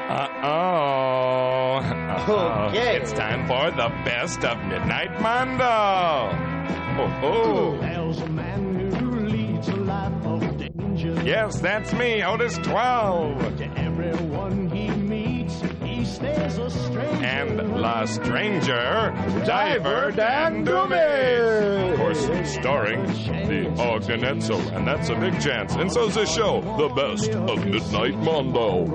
Okay. It's time for the best of Midnight Mondo. There's a man who leads a life of danger. Yes, that's me, Otis 12. To everyone he meets, he stays a stranger. And La Stranger, Diver Dan Doomy. Of course, starring the Ogden Edsel, and that's a big chance. And so's this show, the best of Midnight Mondo.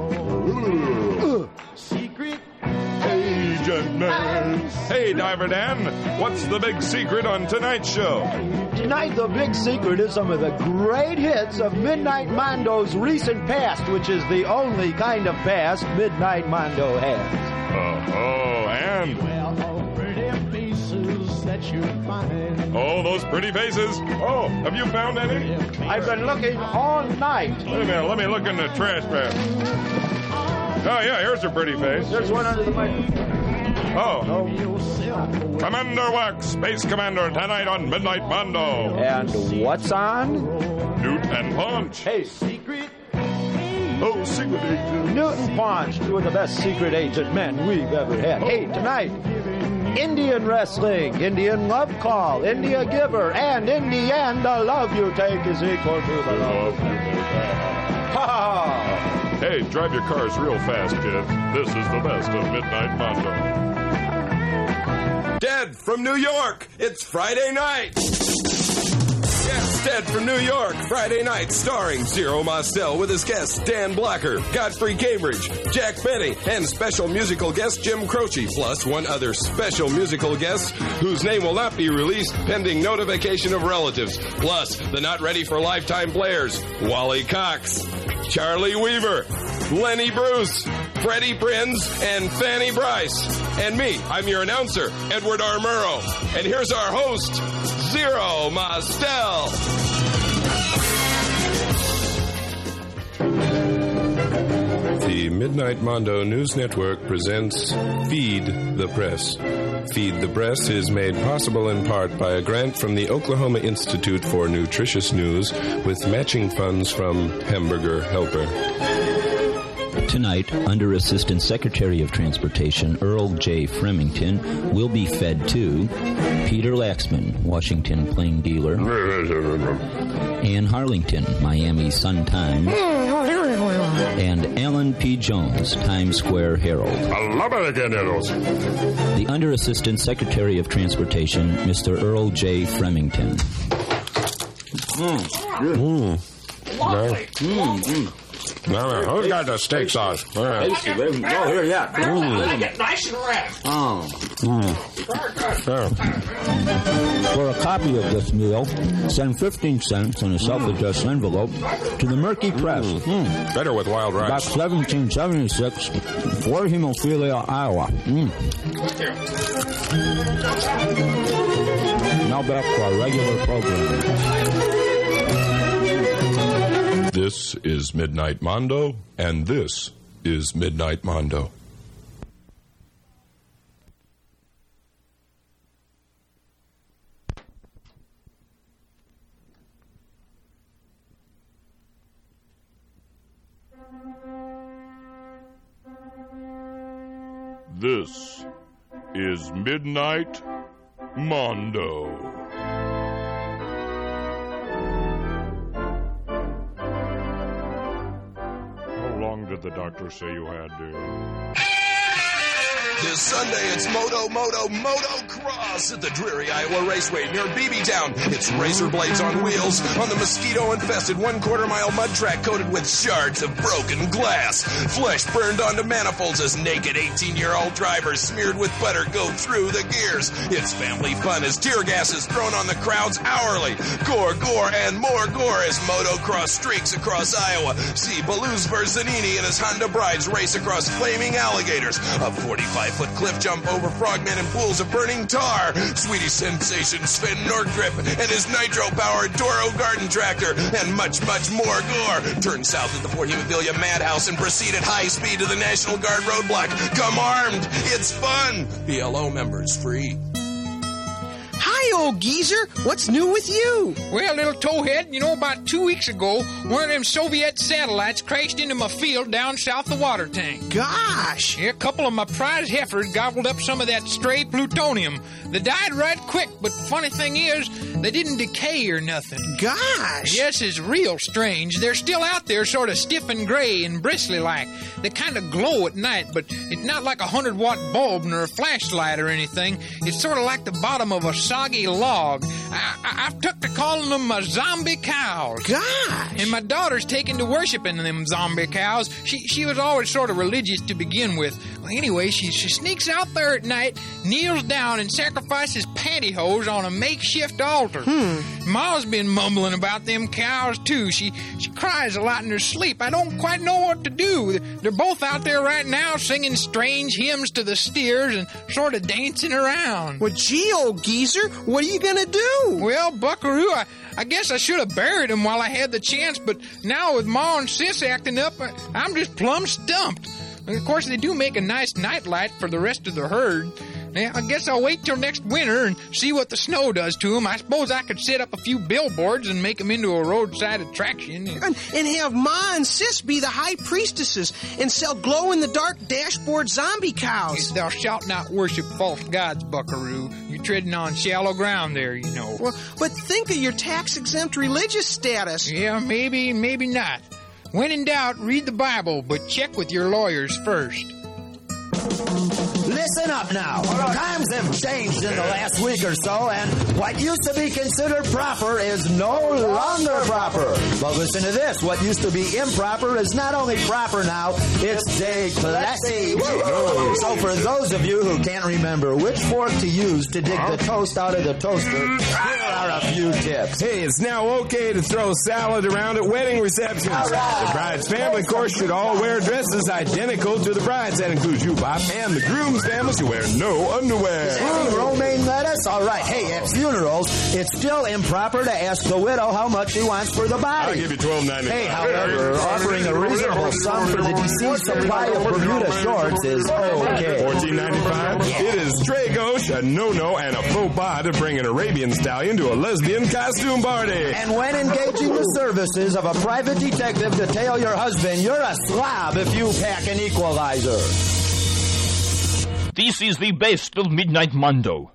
Secret Agent Man. Hey, Diver Dan, what's the big secret on tonight's show? Tonight, the big secret is some of the great hits of Midnight Mondo's recent past, which is the only kind of past Midnight Mondo has. And... well, all pretty faces that you find. oh, those pretty faces. Oh, have you found any? I've been looking all night. Wait a minute, let me look in the trash bag. Oh, yeah, here's a pretty face. There's one under the microphone. Oh. Commander Wax, Space Commander, tonight on Midnight Mondo. And what's on? Newt and Punch. Hey, Secret Oh, secret agent. Newton Punch, two of the best secret agent men we've ever had. Hey, tonight, Indian wrestling, Indian love call, India giver, and in the end, the love you take is equal to the love you take. Ha ha! Hey, drive your cars real fast, kid. This is the best of Midnight Mondo. Ted from New York, it's Friday night. Yes, Ted from New York, Friday night, starring Zero Mostel with his guests Dan Blocker, Godfrey Cambridge, Jack Benny, and special musical guest Jim Croce, plus one other special musical guest whose name will not be released pending notification of relatives, plus the not ready for lifetime players, Wally Cox, Charlie Weaver, Lenny Bruce, Freddie Prinz, and Fanny Bryce. And me, I'm your announcer, Edward R. Murrow. And here's our host, Zero Mostel. The Midnight Mondo News Network presents Feed the Press. Feed the Press is made possible in part by a grant from the Oklahoma Institute for Nutritious News with matching funds from Hamburger Helper. Tonight, Under Assistant Secretary of Transportation Earl J. Fremington will be fed to Peter Laxman, Washington Plain Dealer, Ann Harlington, Miami Sun-Times, and Alan P. Jones, Times Square Herald. The Under Assistant Secretary of Transportation, Mr. Earl J. Fremington. Who's got the steak sauce? Oh, here, yeah. Get nice and red. For a copy of this meal, send 15 cents in a self-addressed envelope to the Murky Press. Better with wild rice. Box 1776, Fort Hemophilia, Iowa. Now back to our regular program. This is Midnight Mondo, and this is Midnight Mondo. This is Midnight Mondo. How long did the doctor say you had, dear? This Sunday, it's Motocross at the Dreary, Iowa Raceway near Beebeetown. It's razor blades on wheels on the mosquito-infested 1/4-mile mud track coated with shards of broken glass. Flesh burned onto manifolds as naked 18-year-old drivers smeared with butter go through the gears. It's family fun as tear gas is thrown on the crowds hourly. Gore, and more gore as Motocross streaks across Iowa. See Baluz Verzanini and his Honda brides race across flaming alligators. A 45-foot cliff jump over frogmen and pools of burning tar. Sweetie sensation Sven Nordgrip and his nitro-powered Toro garden tractor. And much, much more gore. Turn south at the Fort Hemophilia Madhouse and proceed at high speed to the National Guard roadblock. Come armed. It's fun. BLO members free. Hi, old geezer, what's new with you? Well, little towhead, about 2 weeks ago, one of them Soviet satellites crashed into my field down south of Water Tank. Gosh. Yeah, a couple of my prize heifers gobbled up some of that stray plutonium. They died right quick, but funny thing is, they didn't decay or nothing. Gosh. Yes, it's real strange. They're still out there sort of stiff and gray and bristly-like. They kind of glow at night, but it's not like a 100-watt bulb nor a flashlight or anything. It's sort of like the bottom of a soggy log. I've took to calling them zombie cows. Gosh. And my daughter's taken to worshiping them zombie cows. She was always sort of religious to begin with. Well, anyway, she sneaks out there at night, kneels down, and sacrifices pantyhose on a makeshift altar. Ma's been mumbling about them cows, too. She cries a lot in her sleep. I don't quite know what to do. They're both out there right now singing strange hymns to the steers and sort of dancing around. Well, gee, old geezer, what are you gonna do? Well, Buckaroo, I guess I should have buried them while I had the chance, but now with Ma and Sis acting up, I'm just plumb stumped. And of course, they do make a nice nightlight for the rest of the herd. Yeah, I guess I'll wait till next winter and see what the snow does to them. I suppose I could set up a few billboards and make them into a roadside attraction. And have Ma and Sis be the high priestesses and sell glow-in-the-dark dashboard zombie cows. Thou shalt not worship false gods, Buckaroo. You're treading on shallow ground there, Well, but think of your tax-exempt religious status. Yeah, maybe not. When in doubt, read the Bible, but check with your lawyers first. Listen up now. Times have changed in the last week or so, and what used to be considered proper is no longer proper. But listen to this. What used to be improper is not only proper now, it's déclassé. So for those of you who can't remember which fork to use to dig the toast out of the toaster, here are a few tips. Hey, it's now okay to throw salad around at wedding receptions. The bride's family, of course, should all wear dresses identical to the bride's. That includes you, Bob, and the groom's family to wear no underwear. Romaine lettuce? All right. Hey, at funerals, it's still improper to ask the widow how much she wants for the body. I'll give you $12.95. Hey, however, offering a reasonable sum for the deceased supply of Bermuda shorts is okay. $14.95? Yeah. It is très gauche, a no-no, and a faux pas to bring an Arabian stallion to a lesbian costume party. And when engaging the services of a private detective to tail your husband, you're a slob if you pack an equalizer. This is the best of Midnight Mando.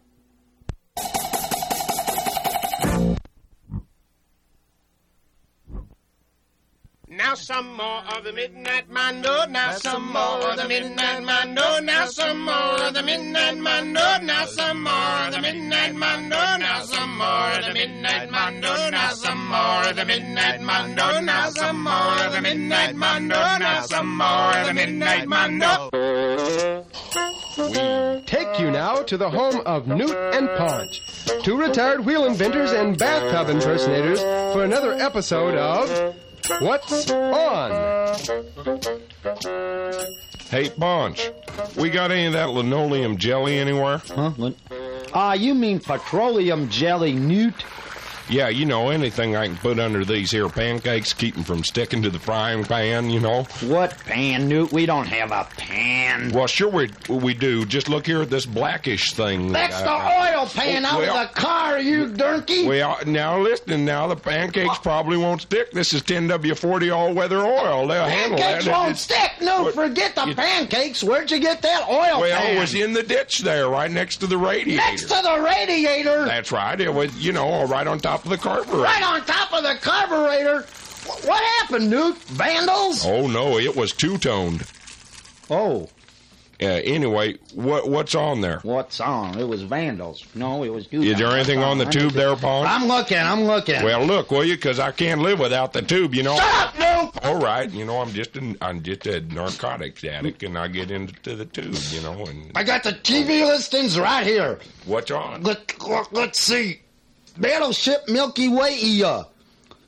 Now some more of the Midnight Mando. Now some more of the Midnight Mando. Now some more of the Midnight Mando. Now some more of the Midnight Mando. Now some more of the Midnight Mando. Now some more of the Midnight Mando. Now some more of the Midnight Mando. Now some more of the Midnight Mando. We take you now to the home of Newt and Paunch, two retired wheel inventors and bathtub impersonators, for another episode of What's On? Hey, Paunch, we got any of that linoleum jelly anywhere? Huh? You mean petroleum jelly, Newt? Yeah, anything I can put under these here pancakes, keep them from sticking to the frying pan, What pan, Newt? We don't have a pan. Well, sure we do. Just look here at this blackish thing. That's the oil pan out of the car, you donkey. Well, now listen, the pancakes probably won't stick. This is 10W40 all-weather oil. They'll handle that. Pancakes won't stick. No, forget the pancakes. Where'd you get that oil pan? Well, it was in the ditch there, right next to the radiator. Next to the radiator? That's right. It was, right on top of the carburetor. Right on top of the carburetor? What happened, Newt? Vandals? Oh, no, it was two-toned. Oh. Anyway, what's on there? What's on? It was vandals. No, it was two-toned. Is there anything on the tube there, Paul? I'm looking. Well, look, will you? Because I can't live without the tube, Shut up, Newt! All right, I'm just a narcotics addict, and I get into the tube, and... I got the TV listings right here. What's on? Let's see. Battleship Milky Way,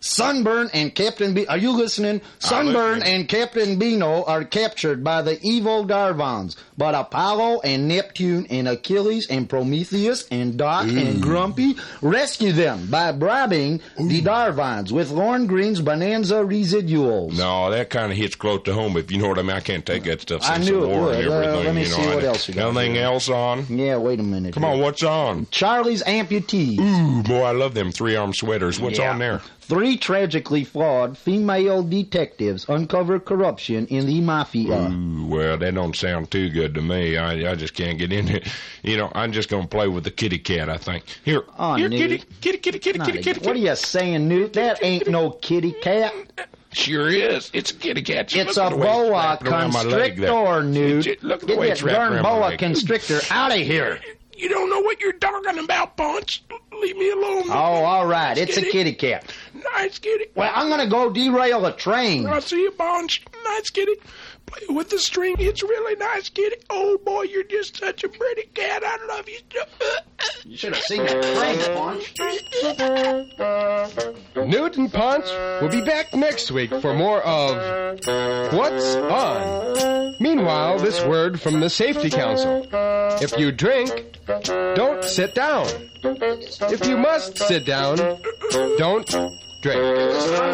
Sunburn and Captain Beano, are you listening? Sunburn and Captain Beano are captured by the evil Darvons, but Apollo and Neptune and Achilles and Prometheus and Doc and Grumpy rescue them by bribing the Darvons with Lorne Green's Bonanza residuals. No, that kind of hits close to home, if you know what I mean. I can't take that stuff I since knew the it war would. and everything. Let me see what else you got. Anything else on? Yeah, wait a minute. Come on, what's on? Charlie's Amputees. Ooh, boy, I love them 3-arm sweaters. What's on there? 3 tragically flawed female detectives uncover corruption in the mafia. Ooh, well, that don't sound too good to me. I just can't get in it. You know, I'm just going to play with the kitty cat, I think. Here, here, Newt. kitty. What are you saying, Newt? That ain't no kitty cat. Sure is. It's a kitty cat. It's a boa constrictor, Newt. Look at the way Get it's that wrapped darn around my boa leg. constrictor out of here. You don't know what you're talking about, Punch. Leave me alone. Oh, all right. It's a kitty cat. Nice kitty. Well, I'm going to go derail a train. I see you, Punch. Nice kitty. Play with the string. It's really nice, kitty. Oh, boy, you're just such a pretty cat. I love you. You should have seen that train, Punch. Newt and Punch will be back next week for more of What's On. Meanwhile, this word from the Safety Council. If you drink, don't sit down. If you must sit down, don't drink. It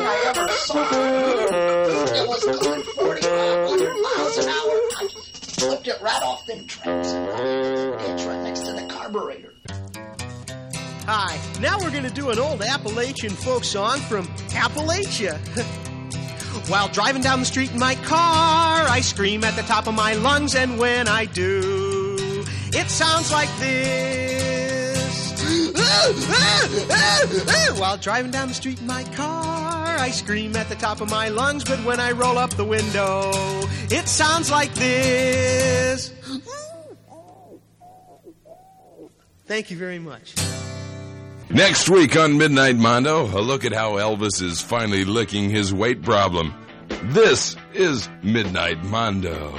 was going 4,500 miles an hour. I flipped it right off them tracks. It's right next to the carburetor. Hi, now we're going to do an old Appalachian folk song from Appalachia. While driving down the street in my car, I scream at the top of my lungs, and when I do, it sounds like this. While driving down the street in my car, I scream at the top of my lungs, but when I roll up the window, it sounds like this. Thank you very much. Next week on Midnight Mondo, a look at how Elvis is finally licking his weight problem. This is Midnight Mondo.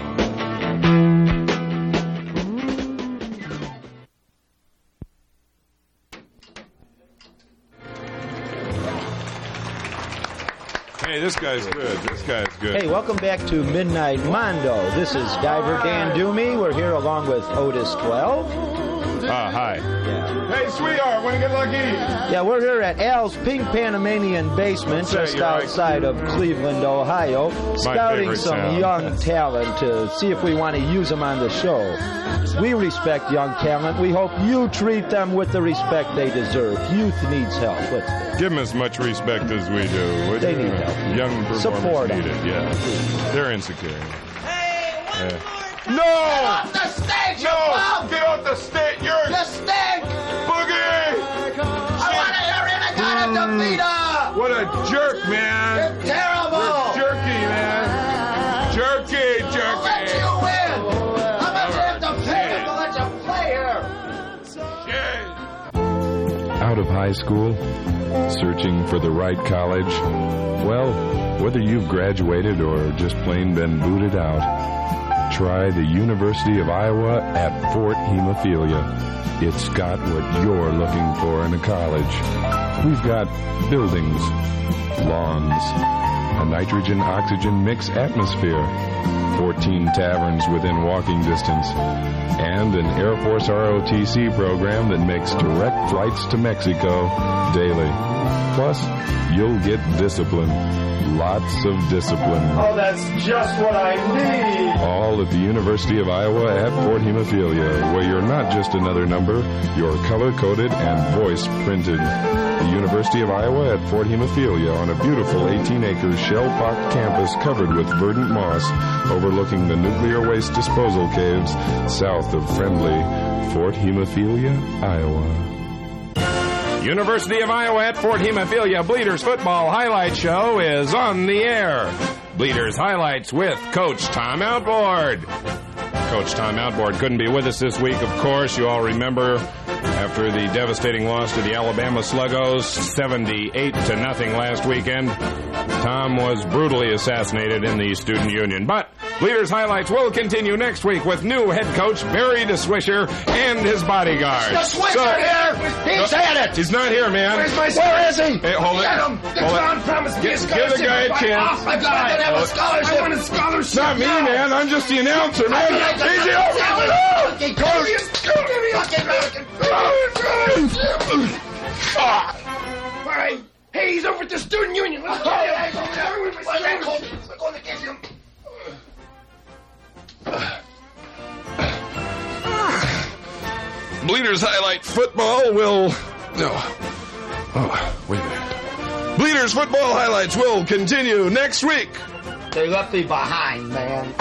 Hey, this guy's good. This guy's good. Hey, welcome back to Midnight Mondo. This is Diver Dan Doomey. We're here along with Otis 12. Hi. Yeah. Hey, sweetheart, want to get lucky? Yeah, we're here at Al's Pink Panamanian Basement, just outside of Cleveland, Ohio, scouting some sound. young talent to see if we want to use them on the show. We respect young talent. We hope you treat them with the respect they deserve. Youth needs help. Give them as much respect as we do. They need help. Young performers Support need them. it, yeah. They're insecure. Hey, No! Get off the stage, you bum! Get off the stage! You're You stink! Boogie! I want to hear Inagata Defeater! What a jerk, man! You're terrible! You're jerky, man! Jerky! I'll let you win! How much you have to pay me to let you play here? Out of high school? Searching for the right college? Well, whether you've graduated or just plain been booted out, try the University of Iowa at Fort Hemophilia. It's got what you're looking for in a college. We've got buildings, lawns, a nitrogen-oxygen mix atmosphere, 14 taverns within walking distance, and an Air Force ROTC program that makes direct flights to Mexico daily. Plus, you'll get discipline. Lots of discipline. Oh, that's just what I need. All at the University of Iowa at Fort Hemophilia, where you're not just another number, you're color-coded and voice-printed. The University of Iowa at Fort Hemophilia on a beautiful 18-acre shell-pocked campus covered with verdant moss, overlooking the nuclear waste disposal caves south of friendly Fort Hemophilia, Iowa. University of Iowa at Fort Hemophilia Bleeders Football Highlight Show is on the air. Bleeders Highlights with Coach Tom Outboard. Coach Tom Outboard couldn't be with us this week, of course. You all remember after the devastating loss to the Alabama Sluggos, 78-0 last weekend, Tom was brutally assassinated in the student union. But Bleeders Highlights will continue next week with new head coach Barry DeSwisher and his bodyguard. DeSwisher here! He said it! He's not here, man. Where is he? Hey, hold it. Get him! The clown promised me a Give scholarship. the guy a chance. I have a scholarship. I want a scholarship. Not me, man. I'm just the announcer, man. Easy over. Give me all right. Hey, he's over at the student union. Let's go. We're going to get him. Bleeders Highlight Football will... No. Oh, wait a minute. Bleeders Football Highlights will continue next week. They left me behind, man.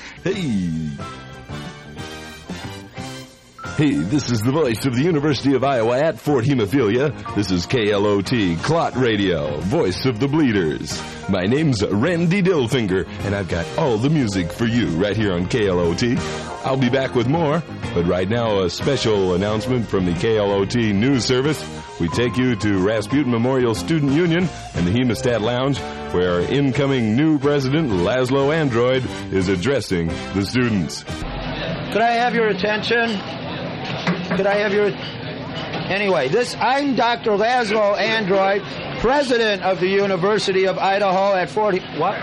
Hey, this is the voice of the University of Iowa at Fort Hemophilia. This is KLOT Clot Radio, voice of the Bleeders. My name's Randy Dillfinger, and I've got all the music for you right here on KLOT. I'll be back with more, but right now a special announcement from the KLOT News Service. We take you to Rasputin Memorial Student Union and the Hemostat Lounge, where incoming new president Laszlo Android is addressing the students. Could I have your attention? Anyway, I'm Dr. Laszlo Android, president of the University of Idaho at Fort... What?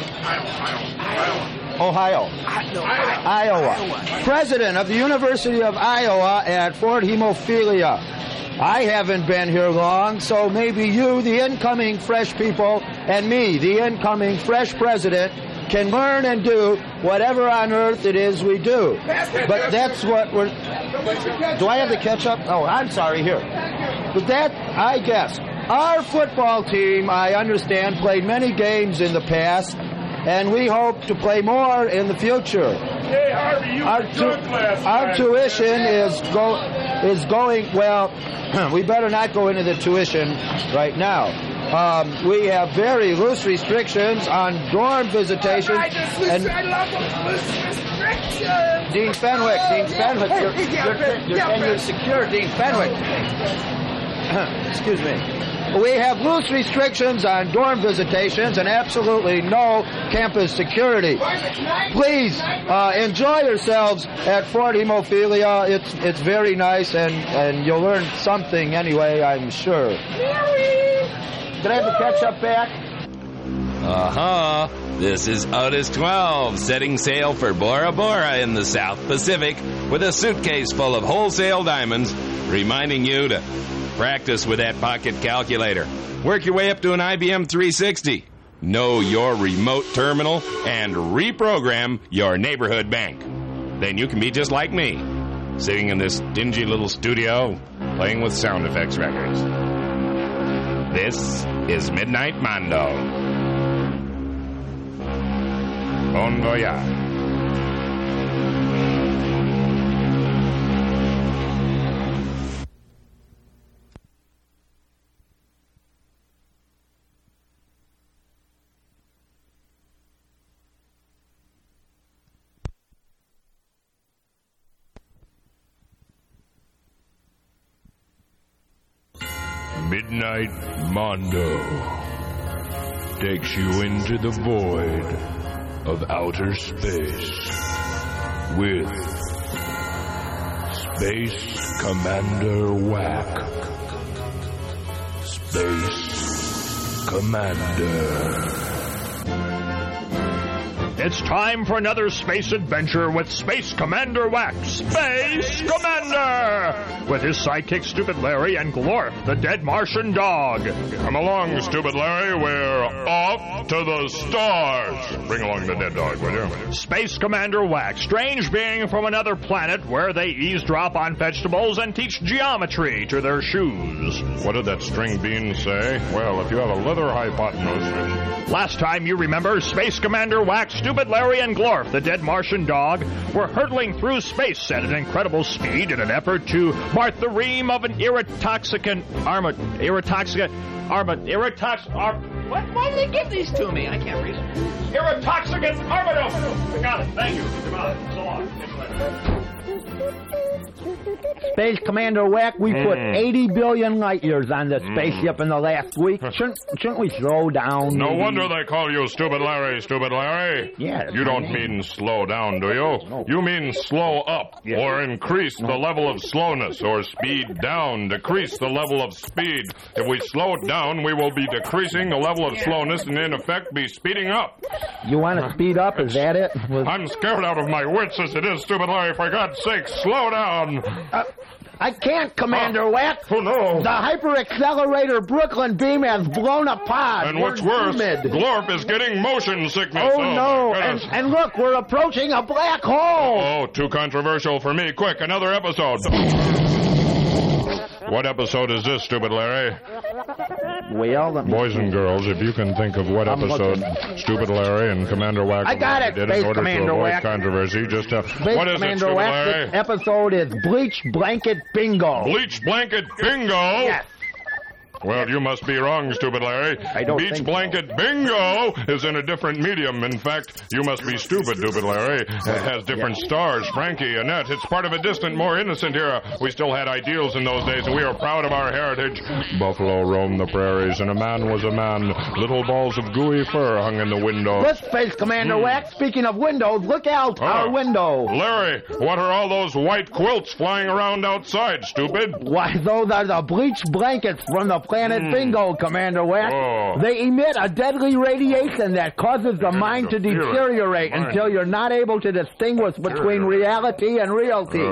Ohio. Iowa. President of the University of Iowa at Fort Hemophilia. I haven't been here long, so maybe you, the incoming fresh people, and me, the incoming fresh president, can learn and do whatever on earth it is we do. But that's what we're... Do I have the ketchup? Oh, I'm sorry, here. But that, I guess. Our football team, I understand, played many games in the past, and we hope to play more in the future. Hey, Harvey, you were good last Our night. tuition is going, well, we better not go into the tuition right now. We have very loose restrictions on dorm visitation. I love those loose restrictions. Dean Fenwick, your tenure's secure, Dean Fenwick. Excuse me. We have loose restrictions on dorm visitations and absolutely no campus security. Please enjoy yourselves at Fort Hemophilia. It's very nice, and you'll learn something anyway, I'm sure. Did I have the ketchup back? This is Otis 12, setting sail for Bora Bora in the South Pacific with a suitcase full of wholesale diamonds, reminding you to practice with that pocket calculator. Work your way up to an IBM 360. Know your remote terminal and reprogram your neighborhood bank. Then you can be just like me, sitting in this dingy little studio playing with sound effects records. This is Midnight Mondo. Bon voyage. Midnight Mondo takes you into the void of outer space with Space Commander Whack. Space Commander. It's time for another space adventure with Space Commander Whack. Space Commander! With his sidekick Stupid Larry and Glorf, the dead Martian dog. Come along, Stupid Larry. We're off to the stars. Bring along the dead dog, will you? Space Commander Whack, strange being from another planet where they eavesdrop on vegetables and teach geometry to their shoes. What did that string bean say? Well, if you have a leather hypotenuse... Last time you remember, Space Commander Whack, Stupid Larry, and Glorf, the dead Martian dog, were hurtling through space at an incredible speed in an effort to mark the ream of an Why did they give these to me? I can't read it. Irritoxicant Armadillo! I got it. Thank you. Come on. So long. Space Commander Whack, we put 80 billion light years on this spaceship in the last week. Shouldn't we slow down? No wonder they call you Stupid Larry, Stupid Larry. Yeah. You don't mean slow down, do you? No. You mean slow up, or increase the level of slowness, or speed down, decrease the level of speed. If we slow it down, we will be decreasing the level of slowness and in effect be speeding up. You want to speed up? Is that it? I'm scared out of my wits as it is, Stupid Larry. For God's sake, slow down. I can't, Commander Whack. Oh, no. The hyper-accelerator Brooklyn beam has blown apart. And what's worse, Glorp is getting motion sickness. Oh, no. And look, we're approaching a black hole. Oh, too controversial for me. Quick, another episode. What episode is this, Stupid Larry? Well, boys and girls, if you can think of what episode Stupid Larry and Commander Whack I got it, did Space in order Commander to avoid Whack. controversy, just what is Commander it, Stupid Whack, Larry? this episode is Bleach Blanket Bingo. Bleach Blanket Bingo? Yes. Well, you must be wrong, Stupid Larry. I don't Beach think Blanket Bingo is in a different medium. In fact, you must be stupid, Stupid Larry. It has different stars. Frankie, Annette. It's part of a distant, more innocent era. We still had ideals in those days, and we are proud of our heritage. Buffalo roamed the prairies, and a man was a man. Little balls of gooey fur hung in the window. Look, Space Commander Whack, speaking of windows, look out our window. Larry, what are all those white quilts flying around outside, stupid? Why, those are the bleach blankets from the planet Bingo, Commander Whack. Oh. They emit a deadly radiation that causes the mind to deteriorate until you're not able to distinguish between reality and reality.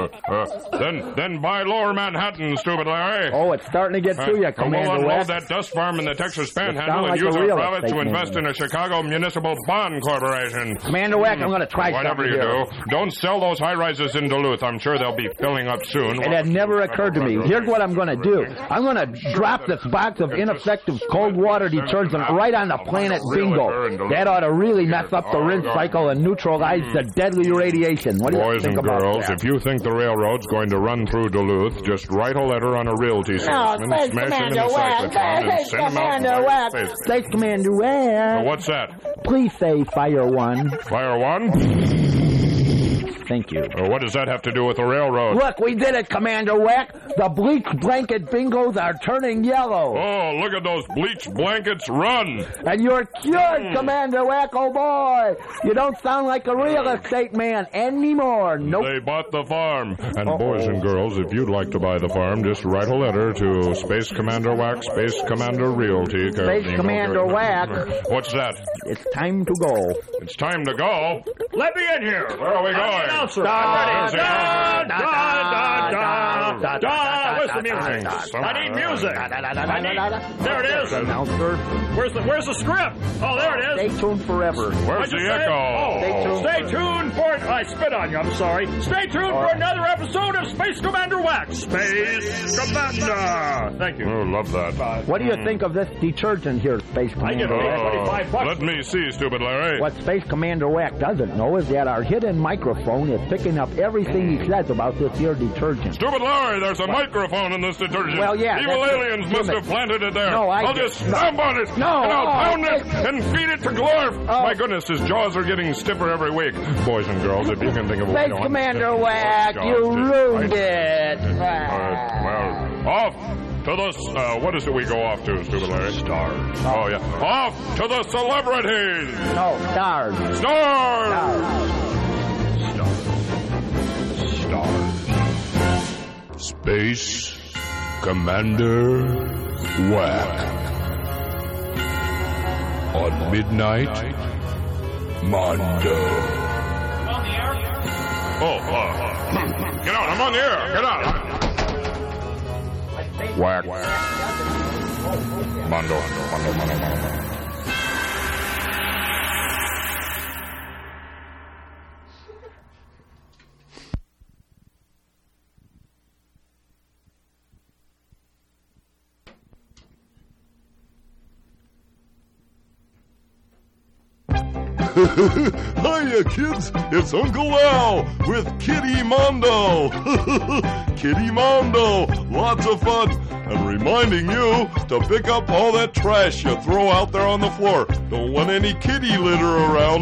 Then buy Lower Manhattan, Stupid Larry. Oh, it's starting to get to you, Commander We'll Whack. unload that dust farm in the Texas Panhandle sound and like use a our real profits estate to invest man. in a Chicago Municipal Bond Corporation. Commander Whack, I'm going to try Whatever something you here. do, don't sell those high-rises in Duluth. I'm sure they'll be filling up soon. It had never occurred to me. Here's what I'm going to do. I'm going to drop this box of ineffective cold water detergent right on the planet Bingo. That ought to really mess up the rinse cycle and neutralize the deadly radiation. What do you Boys think and about girls, that? if you think the railroad's going to run through Duluth, just write a letter on a realty salesman, Space smash him in Commander the Whack. cyclotron, and send him out Commander to Whack. space. Space Commander Whack. What's that? Please say Fire One. Fire one? Thank you. What does that have to do with the railroad? Look, we did it, Commander Whack. The bleach blanket bingos are turning yellow. Oh, look at those bleach blankets run. And you're cured, Commander Whack. Oh, boy. You don't sound like a real estate man anymore. Nope. They bought the farm. And boys and girls, if you'd like to buy the farm, just write a letter to Space Commander Whack, Space Commander Realty. Space Commander Whack. What's that? It's time to go. It's time to go. Let me in here. Where are we going? Announcer. Where's the Where's the music? I need music. There it is. Announcer. Where's the script? Oh, there it is. Stay tuned forever. Where's the echo? Stay tuned for... I spit on you, I'm sorry. Stay tuned for another episode of Space Commander Whack. Space Commander. Thank you. Oh, love that. What do you think of this detergent here, Space I give Commander it Whack? $25. Let me see, Stupid Larry. What Space Commander Whack doesn't know is that our hidden microphone is picking up everything he says about this here detergent. Stupid Larry, there's a microphone in this detergent. Well, yeah, Evil that's aliens it. must have planted it there. No, I'll just stomp on it. No, and I'll pound oh, it and feed it to Glorf. My goodness, his jaws are getting stiffer every week. Boys and girls, if you can think of a way Space to Commander Whack, you ruined it. Well, off to the... what is it we go off to, Stupid Larry? Stars. Oh, yeah. Off to the celebrities. No, stars. Stars. Space Commander Whack. On Midnight Mondo. Get out, I'm on the air. Get out. Whack. Mondo. Hiya, kids. It's Uncle Al with Kitty Mondo. Kitty Mondo. Lots of fun. And reminding you to pick up all that trash you throw out there on the floor. Don't want any kitty litter around.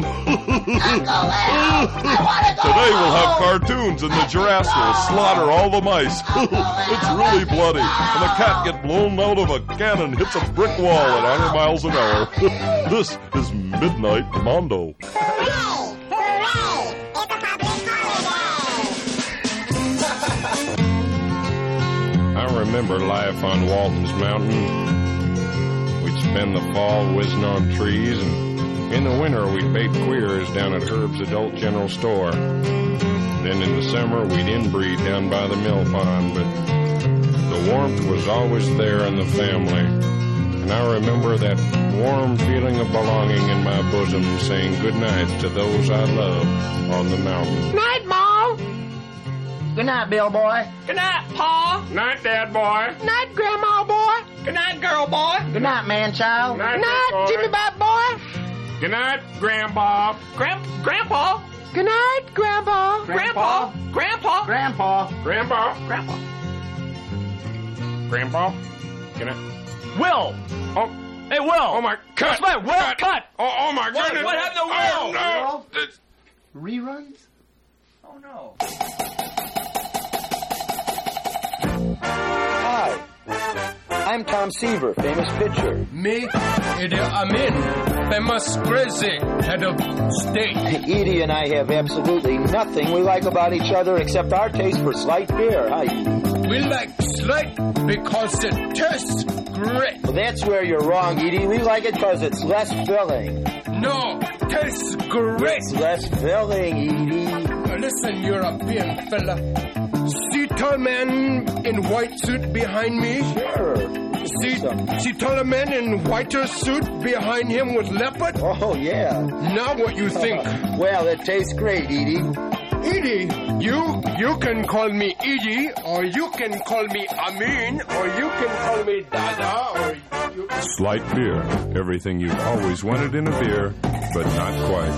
Today we'll have cartoons and the giraffes will slaughter all the mice. It's really bloody. And a cat get blown out of a cannon, hits a brick wall at 100 miles an hour. This is Midnight Mondo. I remember life on Walton's Mountain. We'd spend the fall whizzing on trees, and in the winter we'd bait queers down at Herb's Adult General Store. Then in the summer we'd inbreed down by the mill pond, but the warmth was always there in the family. And I remember that warm feeling of belonging in my bosom, saying goodnight to those I loved on the mountain. Night, Ma. Good night, Bill boy. Good night, Pa. Night, Dad boy. Night, Grandma boy. Good night, girl boy. Good night, man child. Good night, Jimmy Bob boy. Good night, Grandpa. Grandpa. Good night, Grandpa. Grandpa. Grandpa. Grandpa. Grandpa. Grandpa. Good night. Will! Oh. Hey, Will! Oh, my... Cut! Will, cut! Oh, my goodness! What happened to Will? Oh, no! Reruns? Oh, no. Hi, I'm Tom Seaver, famous pitcher. Me, Idi Amin, famous crazy head of state. Edie and I have absolutely nothing we like about each other except our taste for slight beer. Hi, Edie. We like slight because it tastes great. Well, that's where you're wrong, Edie. We like it because it's less filling. No, tastes great. It's less filling, Edie. Listen, European fella. See tall man in white suit behind me? Sure. See taller man in whiter suit behind him with leopard? Oh, yeah. Now what you think? Well, it tastes great, Edie. Edie, you can call me Edie, or you can call me Amin, or you can call me Dada, or you... Slight beer. Everything you've always wanted in a beer, but not quite.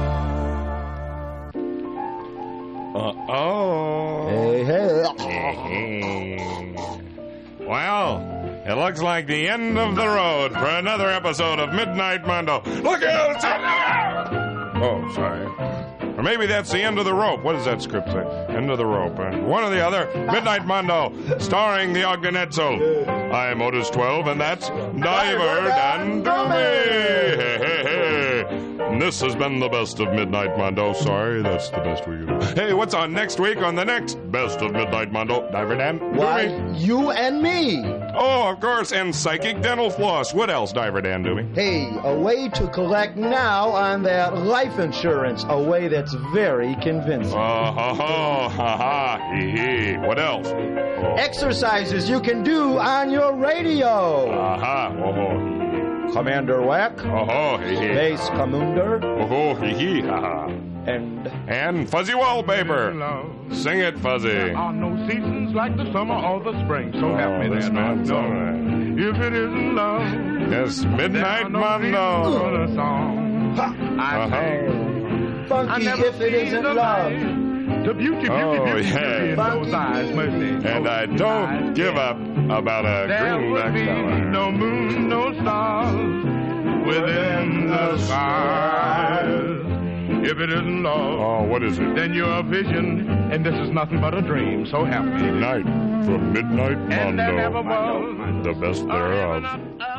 Hey. Well, it looks like the end of the road for another episode of Midnight Mondo. Look out! Oh, sorry. Or maybe that's the end of the rope. What does that script say? End of the rope. One or the other. Midnight Mondo, starring the Ogden Edsel. I'm Otis 12, and that's Diver Dan Doomy. Hey, hey, hey. And this has been the best of Midnight Mondo. Sorry, that's the best we can do. Hey, what's on next week on the next best of Midnight Mondo? Diver Dan Doomy. Why, you and me. Oh, of course, and psychic dental floss. What else, Diver Dan Doomy? Hey, a way to collect now on that life insurance. A way that's very convincing. Hee. What else? Oh. Exercises you can do on your radio. Commander Whack. Space Commander. And Fuzzy Wallpaper. Sing it, Fuzzy. There are no seasons like the summer or the spring. So help me there now. If it isn't love. Yes, Midnight Mondo. Funky if it isn't love. The beauty, yeah. in those eyes, mercy. And I don't give up about a greenback fella. No moon, no stars within the skies. If it isn't love, oh, what is it? Then you're a vision, and this is nothing but a dream. So help me. Night from Midnight And there never Mondo, was the best thereof.